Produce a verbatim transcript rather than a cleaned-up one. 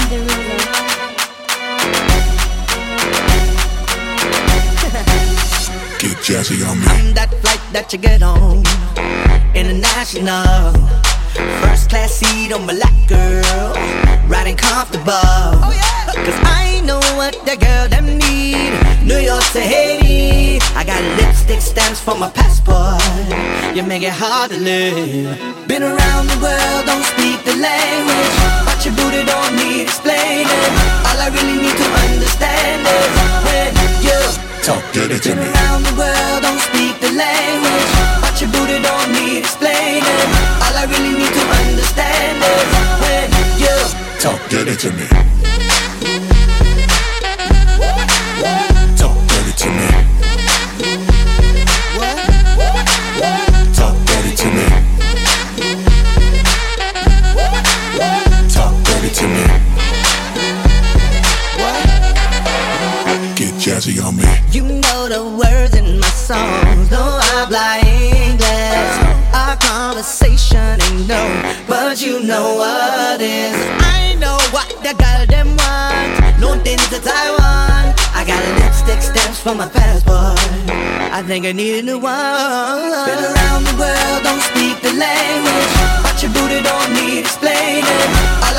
Get jazzy on me. I'm that flight that you get on, international. First class seat on my lap, girl. Riding comfortable. Oh yeah. Cause I know what the girl them need. New York to Haiti. I got lipstick stamps for my passport. You make it hard to live. Been around the world, don't speak the language. But your booty don't need explaining. All I really need to understand is when you talk dirty to me. Been around the world, don't speak the language. But your booty don't need explaining. All I really need to understand is when you talk dirty to me. Talk dirty to me. Talk dirty to me. Talk dirty to me. Get jazzy on me. You know the words in my songs. No habla English. Our conversation ain't no, but you know what is. I know what the girl them want. No things to Taiwan. I got lipstick stamps for my passport. I think I need a new one. Been around the world, don't speak the language. But your booty don't need explaining.